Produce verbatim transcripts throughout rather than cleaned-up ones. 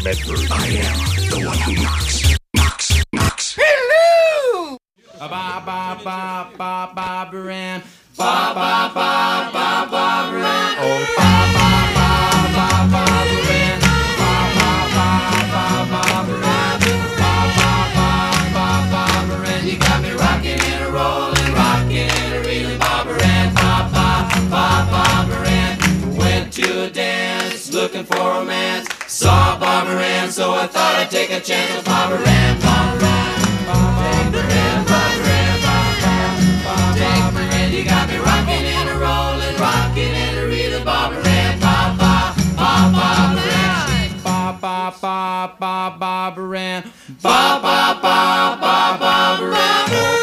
Medford. I am the one who knocks, knocks, knocks. Hello! Ba ba ba ba ba Baran. Ba ba ba ba ba Baran. Oh ba ba ba ba ba Baran. Ba ba ba ba ba Baran. Ba ba ba ba ba Baran. You got me rocking and a rolling, rocking and a reeling, Ba Baran. Ba ba ba ba Baran. Went to a dance, looking for romance. Saw Ba Baran, so I thought I'd take a chance with Ba Baran. Ba Baran, Ba Baran, Ba Baran, Ba Baran. You got me rocking and a rolling, rocking and a reeling, Ba Baran. Ba ba ba ba Baran. Ba ba ba ba ba Baran. Ba ba ba ba ba Baran.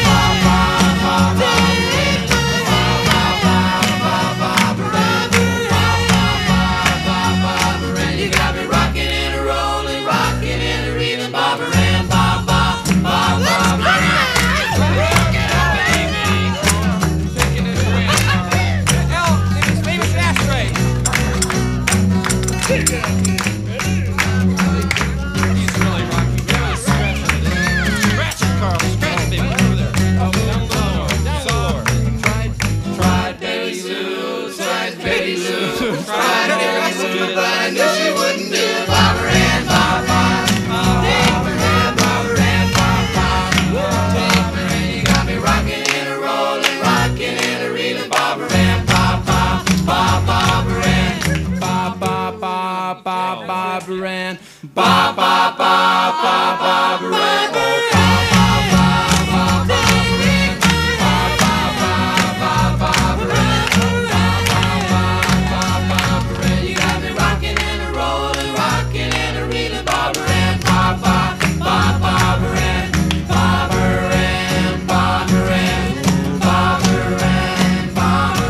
Baran, ba ba ba ba ba Baran, oh ba ba ba ba ba Baran, ba ba ba ba ba Baran, ba ba ba ba ba Baran. You got me rocking and a rolling, rocking and a reeling, Ba Baran, ba ba ba ba Baran, Ba Baran, Ba Baran, Ba Baran, Ba Baran, Ba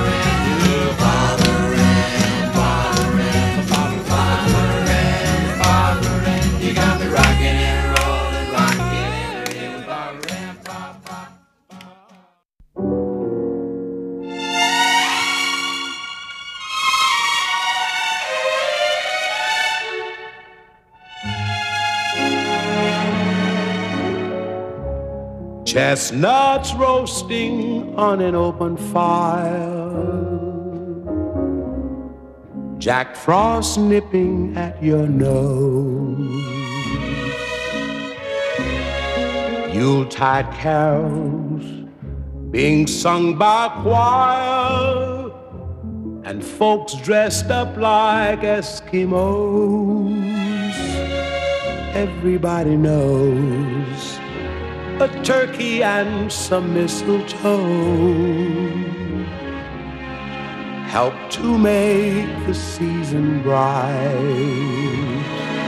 Baran, Ba Baran, Ba Baran. You got me rocking and rolling, rocking and reeling, Ba Baran, ba ba ba. Chestnuts roasting on an open fire, Jack Frost nipping at your nose, Yuletide carols being sung by choir, and folks dressed up like Eskimos. Everybody knows a turkey and some mistletoe help to make the season bright.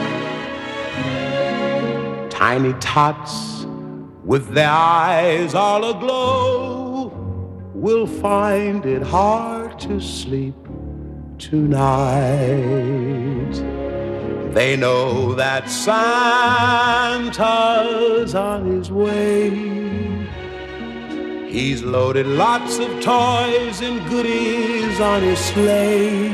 Tiny tots with their eyes all aglow will find it hard to sleep tonight. They know that Santa's on his way. He's loaded lots of toys and goodies on his sleigh,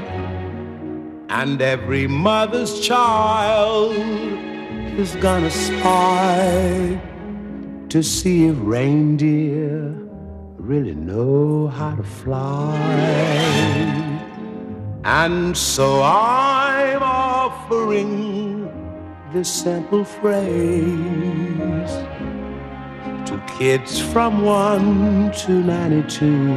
and every mother's child is gonna spy to see if reindeer really know how to fly. And so I'm offering this simple phrase to kids from one to ninety-two.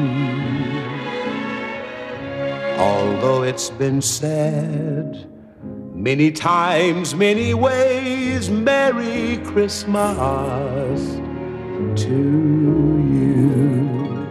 Although it's been said many times, many ways, Merry Christmas to you.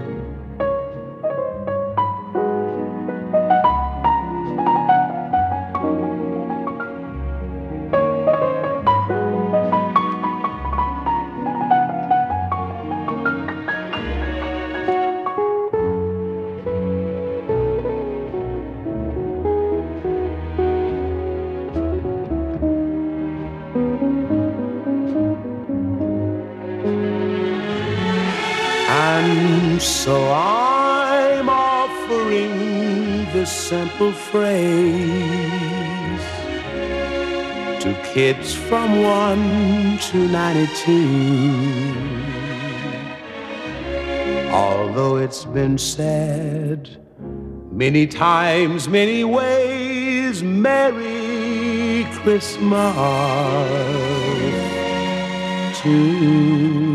And so I'm offering this simple phrase to kids from one to ninety-two. Although it's been said many times, many ways, Merry Christmas to you.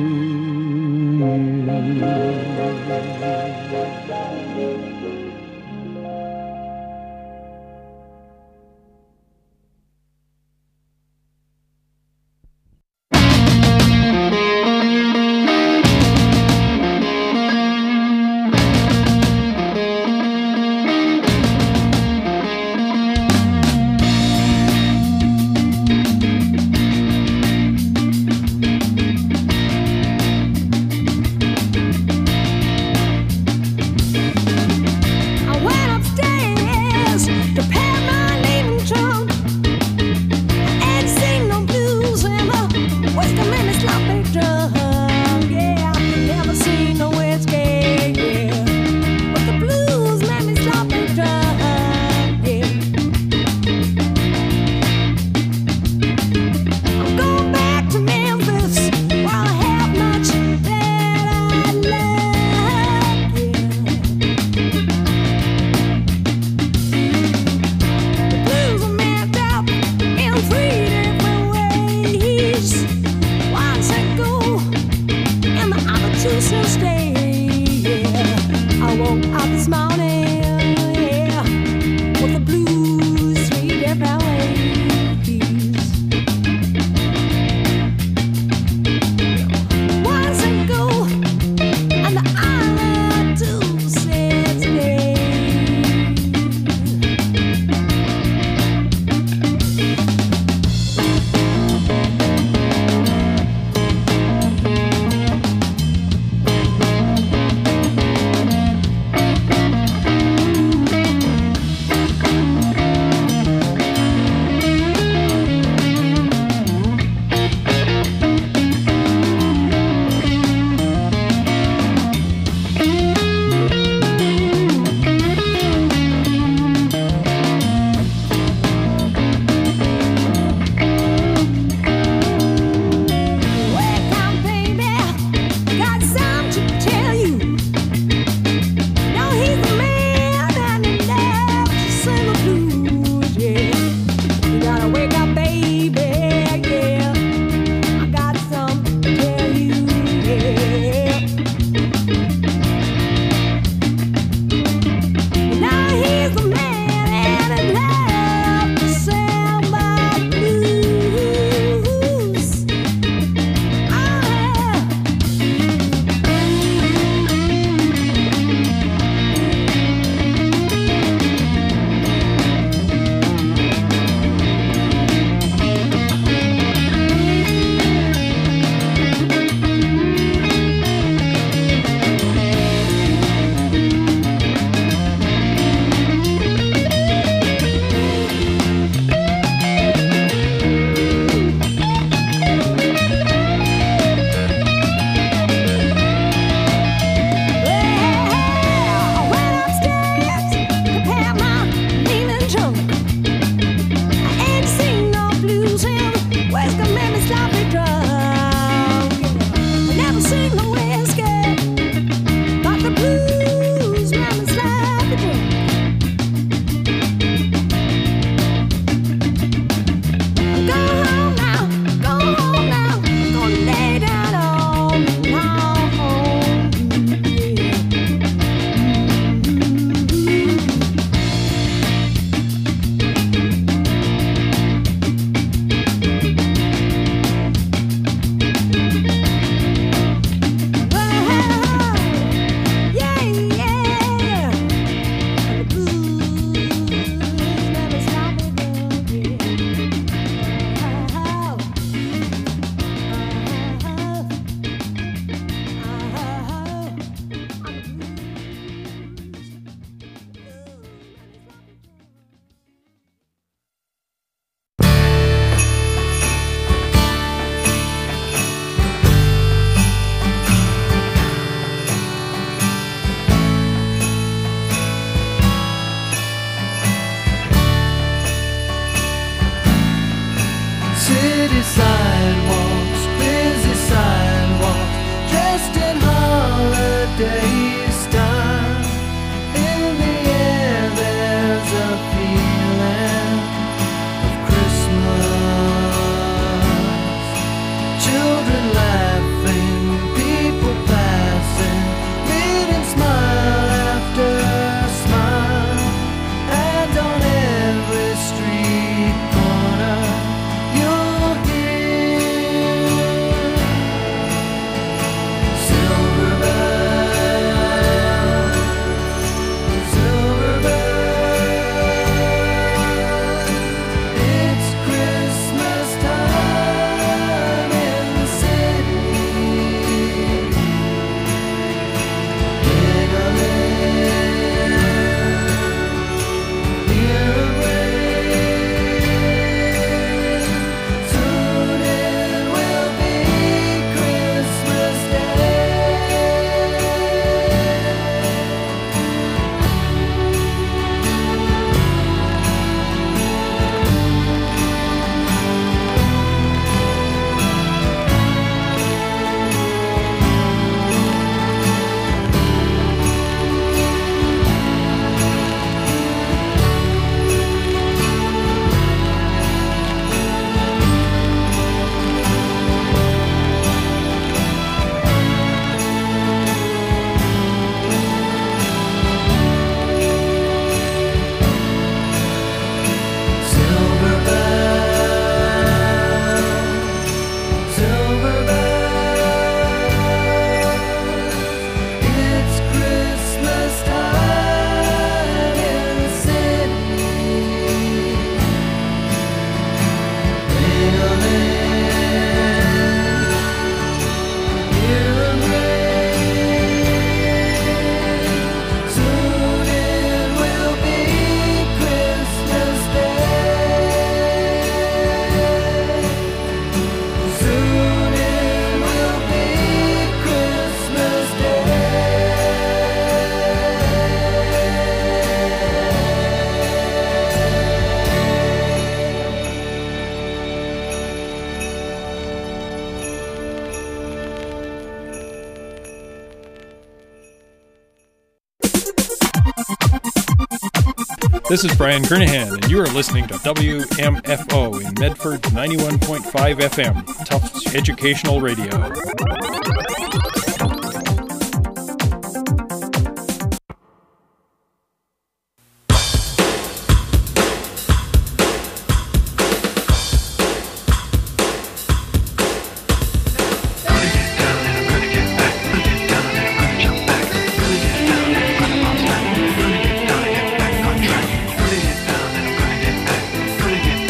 This is Brian Kernahan, and you are listening to W M F O in Medford ninety-one point five F M, Tufts Educational Radio.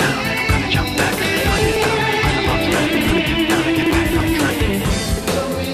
Going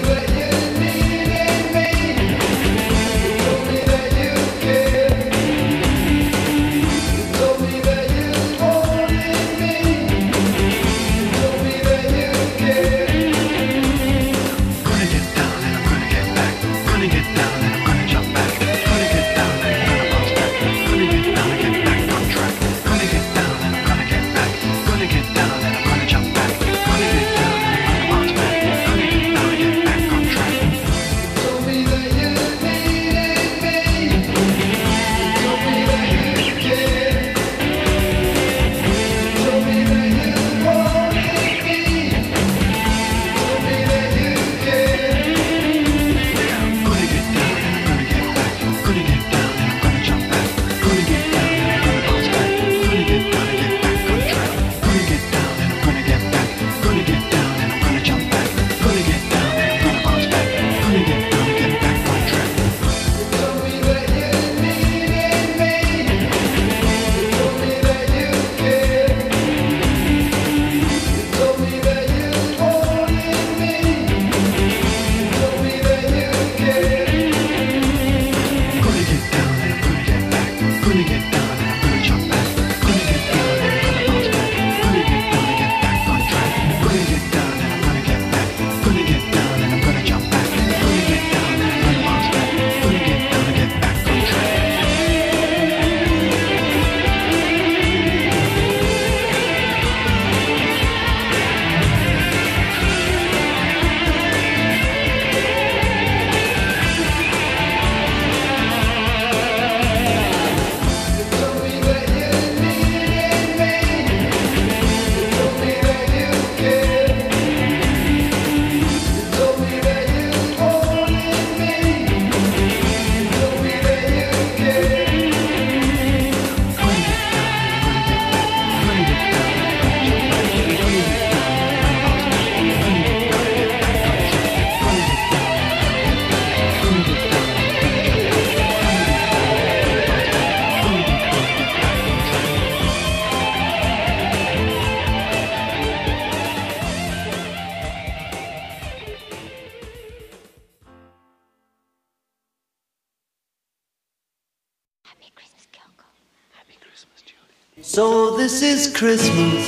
So this is Christmas,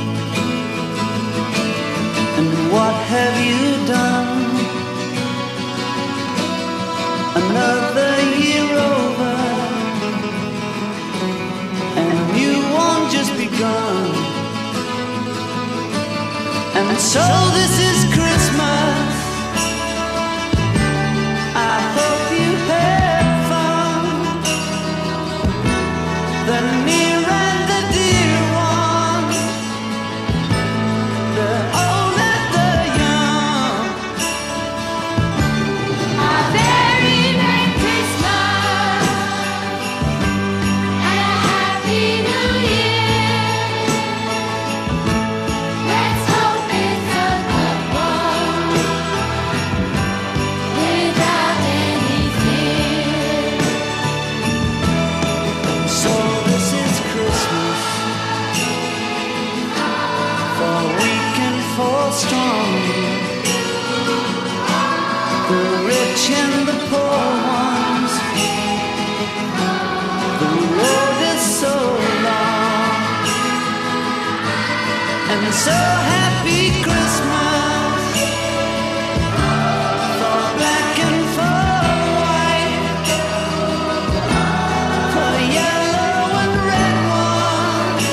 and what have you done? Another year over, and a new one just begun. And so this is Christmas, I hope you had fun. The near and the dear ones, the old and the young. A very Merry Christmas and a Happy New Year. Let's hope it's a good one without any fear. So this is Christmas, for weak and for strong, the rich and the poor ones. The road is so long, and so happy Christmas for black and for white, for yellow and red ones.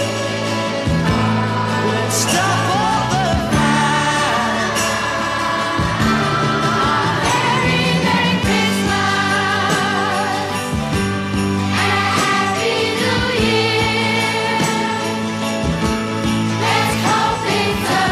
Let's stop all the fights. Very Merry Christmas and a Happy New Year. Let's hope it's a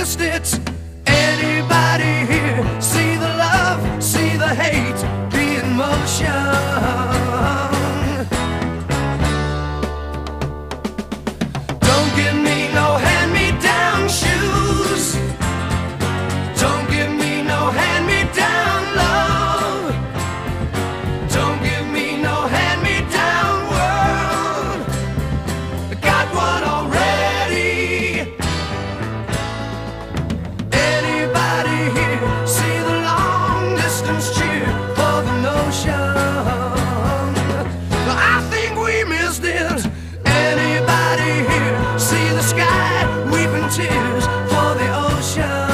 missed it. Anybody here see the love, see the hate, be in motion? Don't give me no hand-me-down shoes. Don't give me no hand-me-down love. Don't give me no hand-me-down world. I got one already. Anybody here see the long-distance cheer for the notion? I think we missed it. Anybody here see the sky weeping tears for the ocean?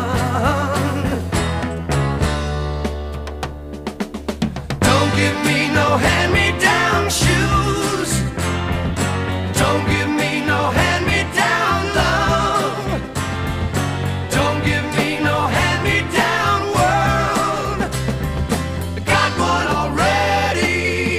Don't give me no hand-me-down shoes. Don't give me no hand-me-down love. Don't give me no hand-me-down world. I got one already.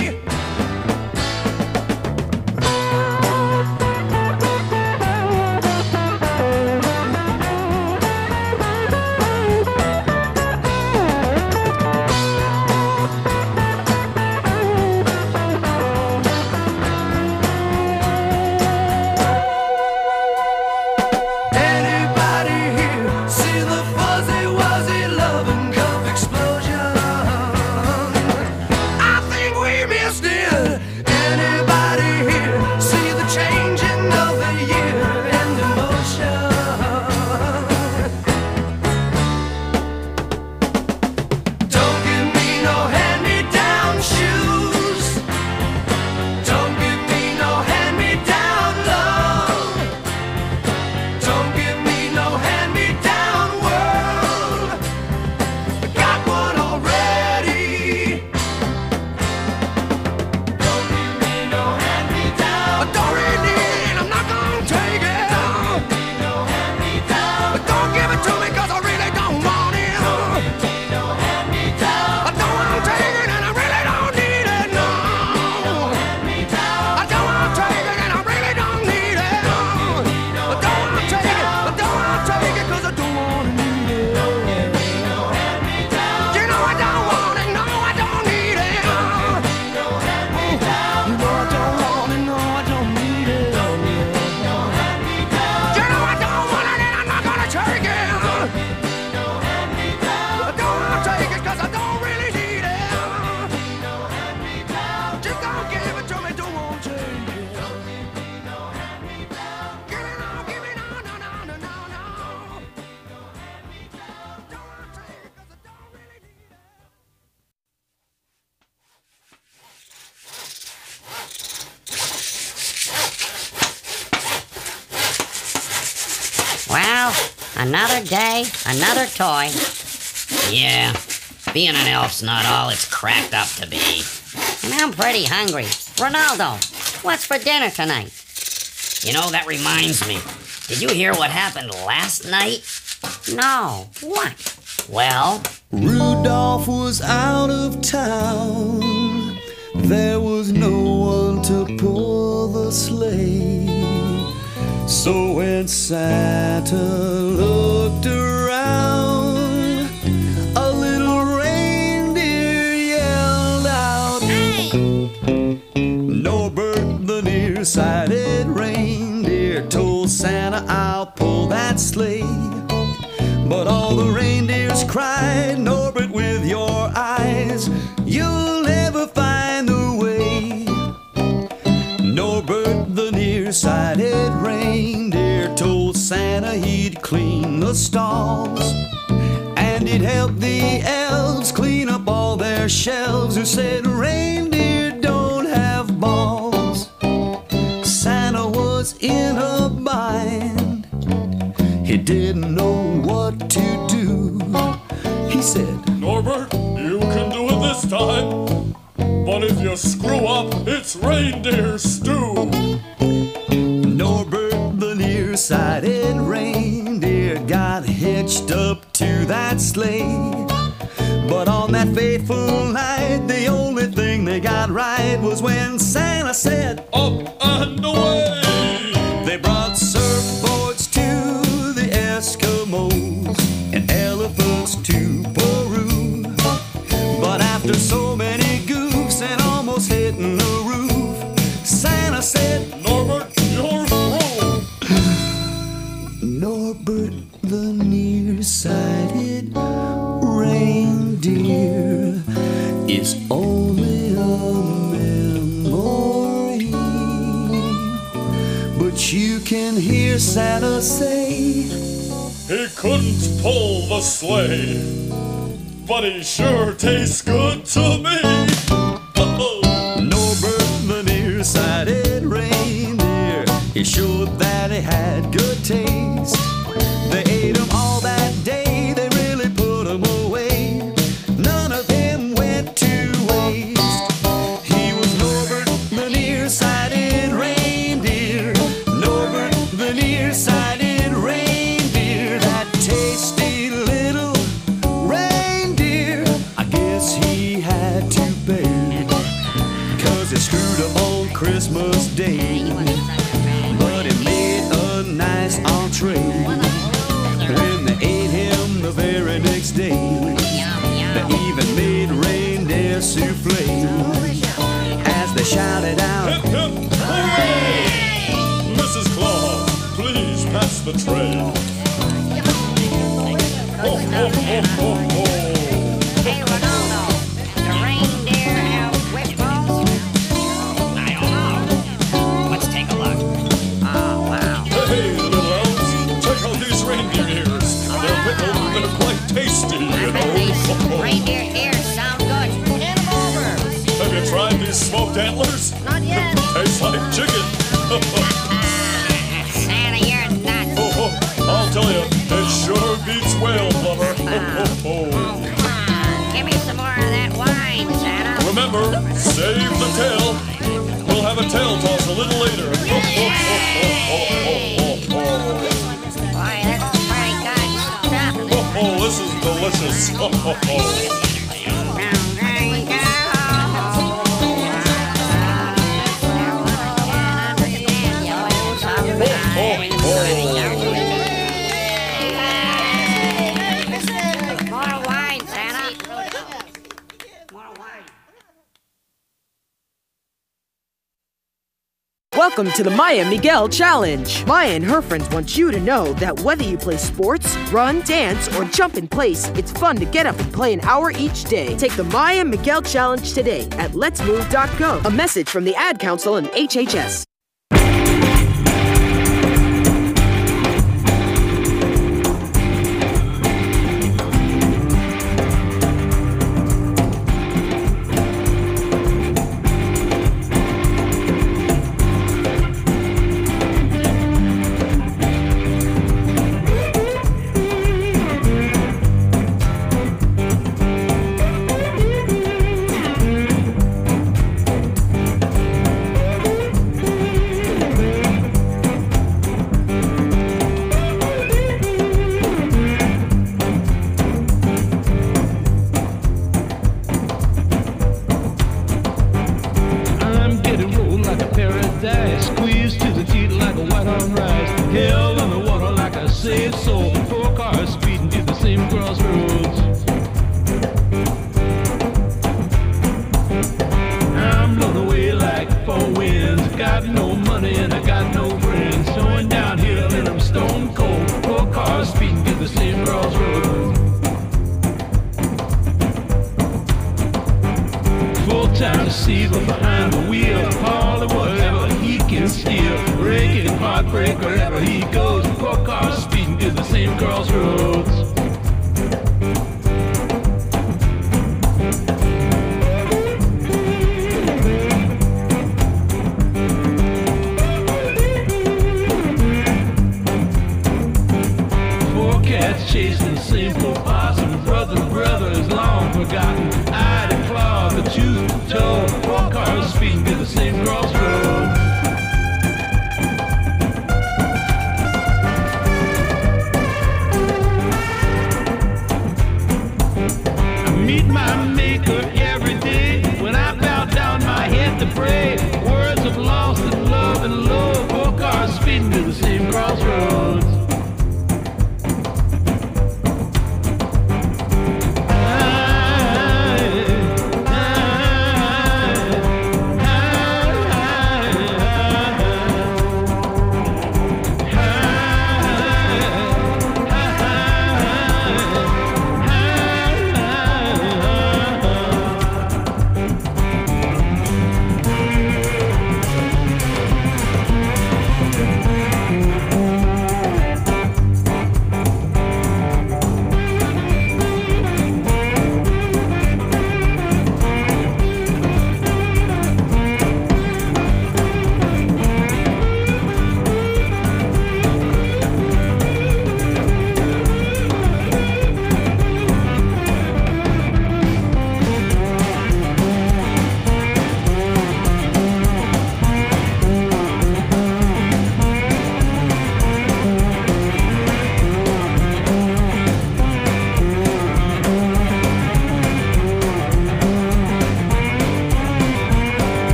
Anybody here see the fuzzy wuzzy love and cup explosion? I think we missed it. Anybody here see the changing of the year and emotion? Don't give me no hand-me-down shoes. Don't give me no hand-me-down love. Don't give me no hand-me-down world. I got one already. Don't give me no hand-me-down. I don't really need it, I'm not gonna take it. Don't give me no hand-me-down. Don't give it to me 'cause I really don't want it. Don't give me no hand-me-down. I don't want to take it and I really don't need it, no. I don't want to take it and I really don't need it. I don't want to take it. I don't want to take it 'cause I don't want to need it. You know I don't want it. No, I don't need it. You know I don't want it. No, I don't need it. You know I don't want it and I'm not gonna take it. I don't want to take it 'cause I don't really need it. Just don't give it to me. Don't want to take it. Give it on, give it on, no, no, no, no, no. Don't want to take it 'cause I don't really need it. Well, another day, another toy. Yeah, being an elf's not all it's cracked up to be. And I'm pretty hungry. Ronaldo, what's for dinner tonight? You know, that reminds me. Did you hear what happened last night? No. What? Well, Rudolph was out of town. There was no one to pull the sleigh. So when Santa looked around, a little reindeer yelled out, Norbert the nearsighted reindeer told Santa, I'll pull that sleigh. But all the reindeers cried, Norbert, with your eyes, you'll never find the way. Norbert the nearsighted reindeer told Santa he'd clean the stalls, and he'd help the elves clean up all their shelves, who said reindeer don't have balls. Santa was in a bind. He didn't know what to do. He said, Norbert, you can do it this time. But if you screw up, it's reindeer stew. Norbert the nearsighted reindeer got hitched up to that sleigh. But on that fateful night, the only thing they got right was when Santa said, Up and away! They brought surfboards to the Eskimo Norbert the nearsighted reindeer is only a memory, but you can hear Santa say he couldn't pull the sleigh, but he sure tastes good to me. Norbert the nearsighted reindeer, he showed that he had good taste. They ate them all that day, they really put them away. None of them went to waste. He was Norbert the nearsighted reindeer, Norbert the nearsighted reindeer, that tasty little reindeer. I guess he had to pay, 'cause he screwed up on Christmas Day. But he made a nice entree when they ate him the very next day. They even made reindeer souffle as they shouted out, Hip, hip, hooray! Missus Claus, please pass the tray. Ho, ho, ho, ho, ho. Hey, Ronaldo, the reindeer have wishbones? I don't know. Let's take a look. Oh, wow. Hey, little elves, check out these reindeer ears. They're pickled and they're quite tasty, you I bet know. these reindeer ears sound good. Hand them over. Have you tried these smoked antlers? Not yet. Tastes like chicken. Santa, you're nuts. Ho, ho. I'll tell you, it sure beats whale blubber. Ho, ho, ho. Come on, give me some more of that wine, Santa. Remember, save the tail. We'll have a tail toss a little later. Ho, ho, ho, ho, ho, ho, ho. Boy, that's pretty good stuff. Ho, ho, this is delicious. Ho, ho, ho. More wine, Santa. More wine. Welcome to the Maya Miguel Challenge. Maya and her friends want you to know that whether you play sports, run, dance, or jump in place, it's fun to get up and play an hour each day. Take the Maya Miguel Challenge today at lets move dot gov. A message from the Ad Council and H H S.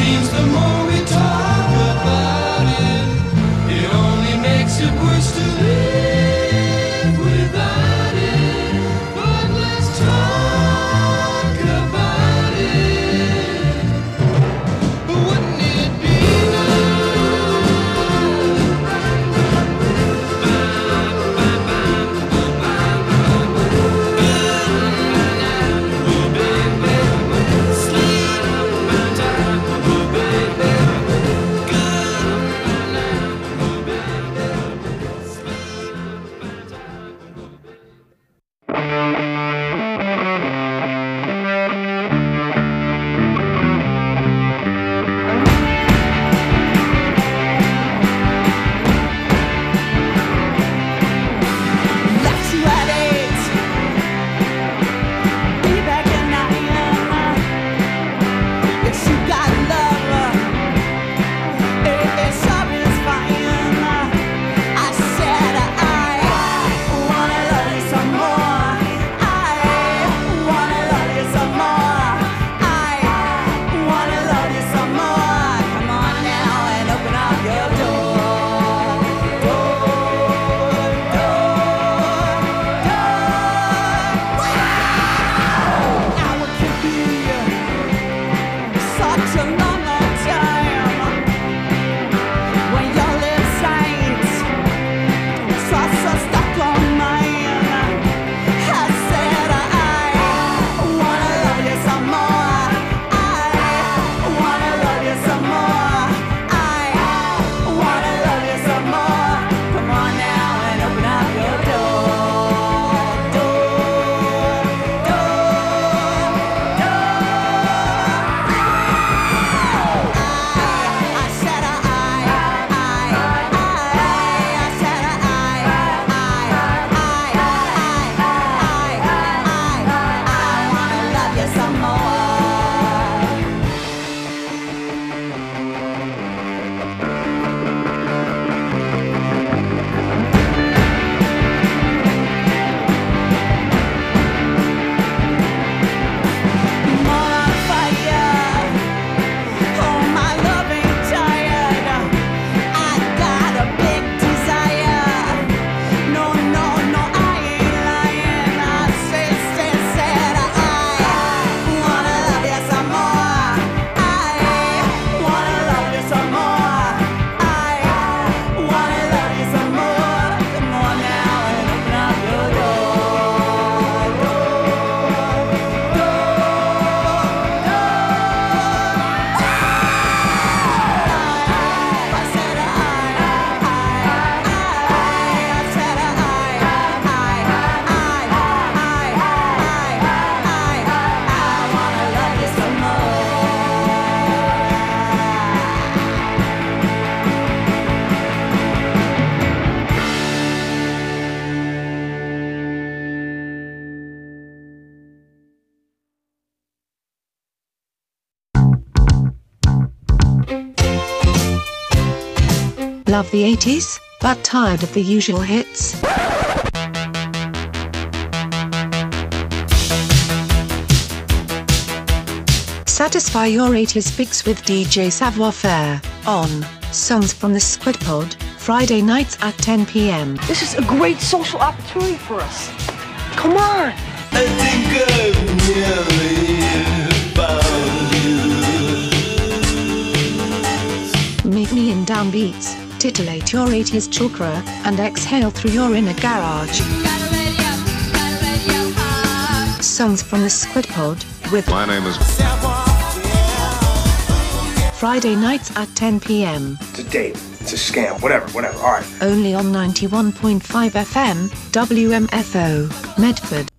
seems the more we talk about it, it only makes it worse to live without it. But let's talk about it. Wouldn't it be Love the eighties, but tired of the usual hits? Satisfy your eighties fix with D J Savoir Faire on Songs from the Squid Pod, Friday nights at ten p m. This is a great social opportunity for us. Come on! I think I've nearly found you. Meet me in downbeats, titillate your eighties chakra, and exhale through your inner garage. Songs from the Squid Pod, with My name is Friday nights at ten p m. It's a date. It's a scam. Whatever, whatever. All right. Only on ninety-one point five F M, W M F O, Medford.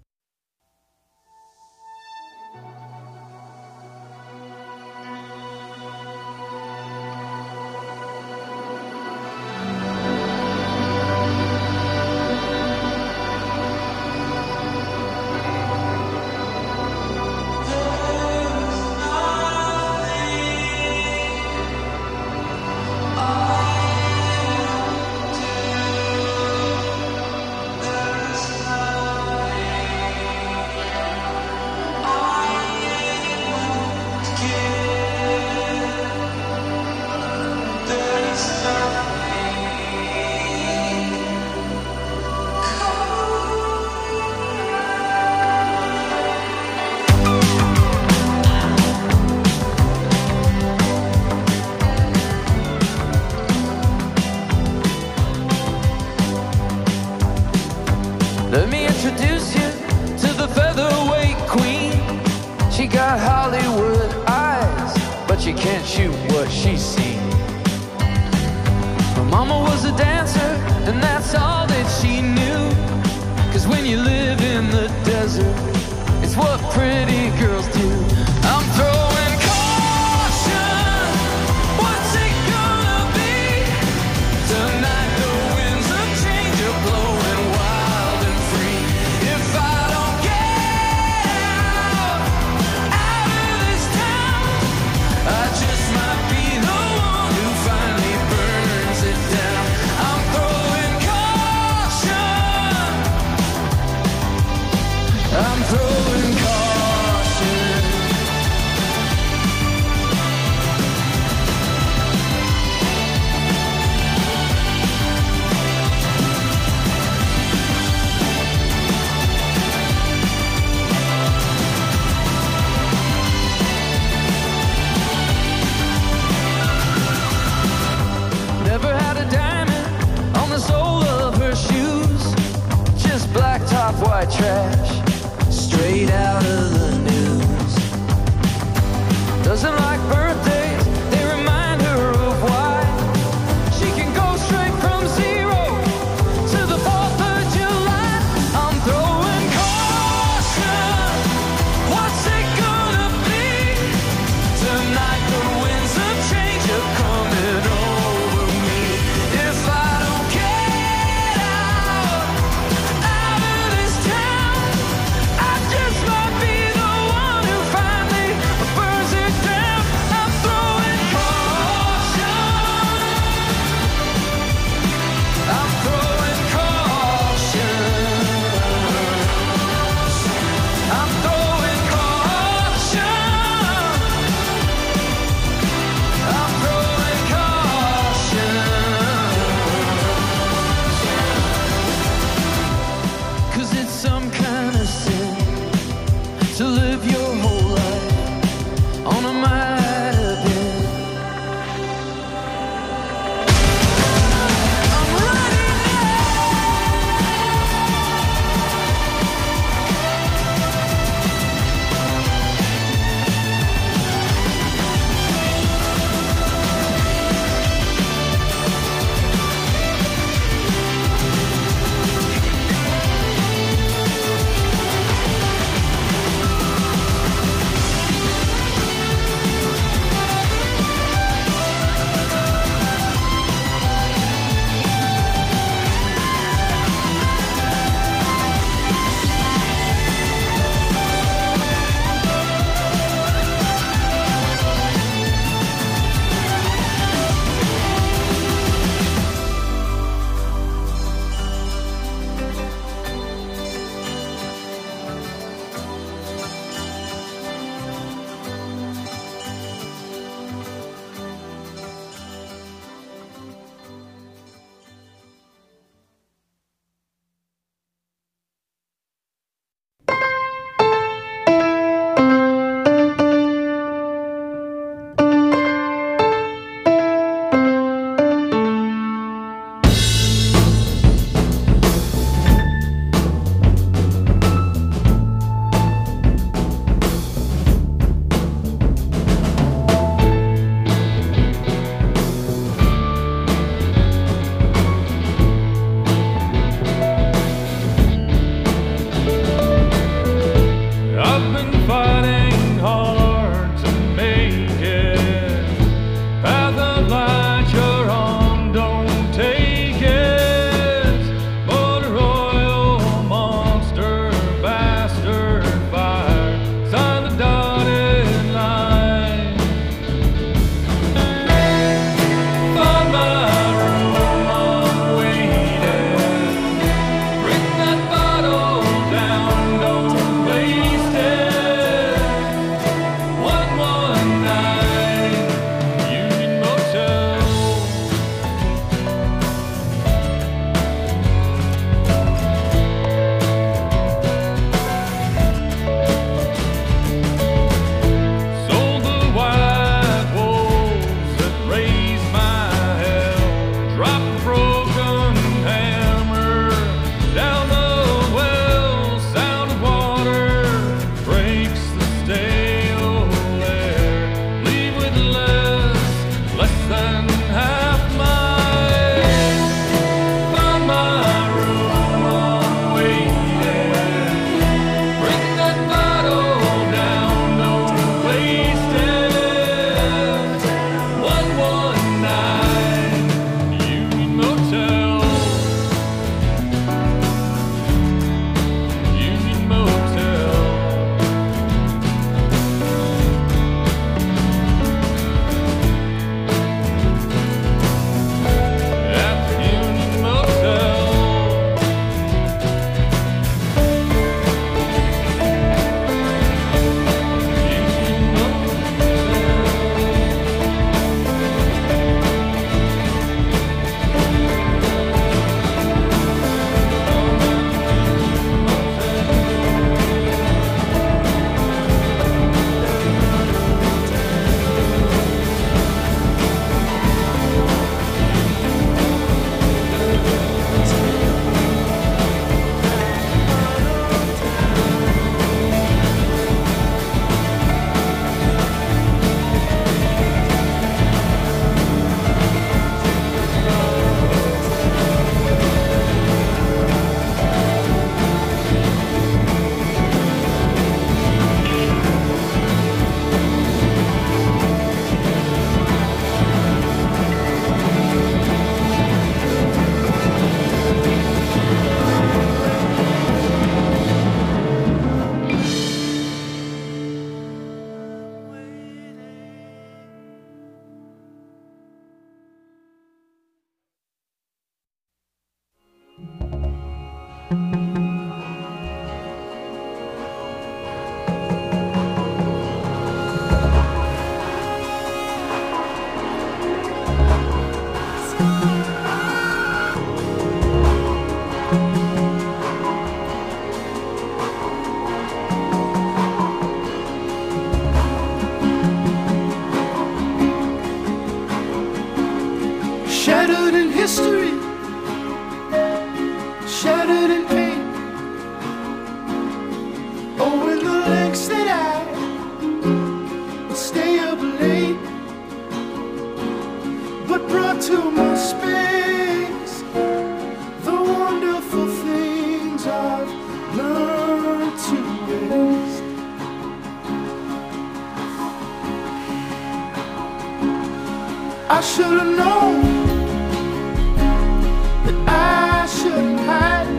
introduce you to the featherweight queen. She got Hollywood eyes, but you can't shoot what she's seen. Her mama was a dancer, and that's all that she knew. Cause when you live in the desert, it's what pretty girls do. I'm throwing caution. What's it gonna be? Tonight the winds of change are blowing wild and free. If I don't get out, out of this town, I just might be the one who finally burns it down. I'm throwing caution. I'm throwing caution. Never had a diamond on the sole of her shoes. Just black top, white trash, straight out of the news. Doesn't like birthdays, they remind her of why. She can go straight from zero to the fourth of July. I'm throwing caution. What's it gonna be? Tonight the winds of change are coming over me. If I don't get out, out of this town, I just might be Shattered in history, shattered in pain. Oh, in the lengths that I stay up late, but brought to my space the wonderful things I've learned to waste. I should have known that I shouldn't hide,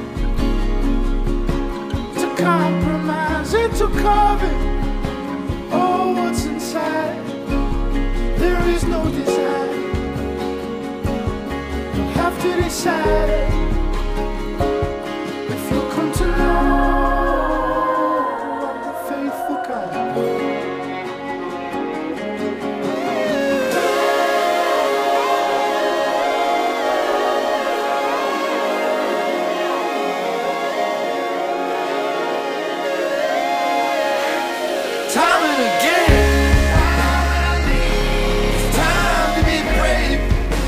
to compromise and to carve it. Oh, what's inside? There is no desire. You'll have to decide if you'll come to know the faithful kind. Time and again, it's time to be brave.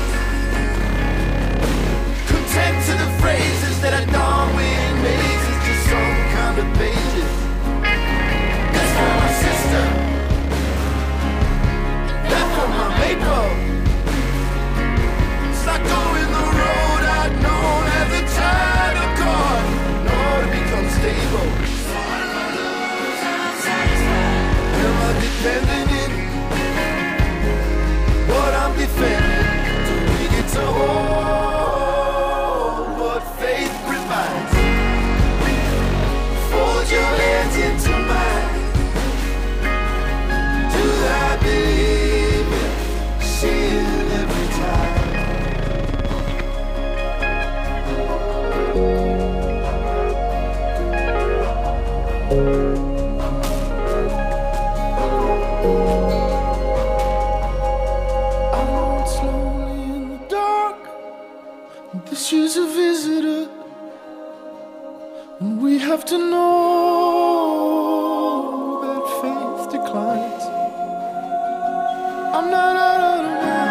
Content to the phrases that are done with mazes, just some kind of pages. That's for my sister, that's for my maple. It's like going the road I'd known as a child of God, in order to become stable. Am I depending in what I'm defending? Do we get to hold what faith provides? Fold your hands into mine. Do I believe it? See it every time. I walk slowly in the dark. This is a visitor, and we have to know that faith declines. I'm not out of the mind.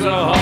a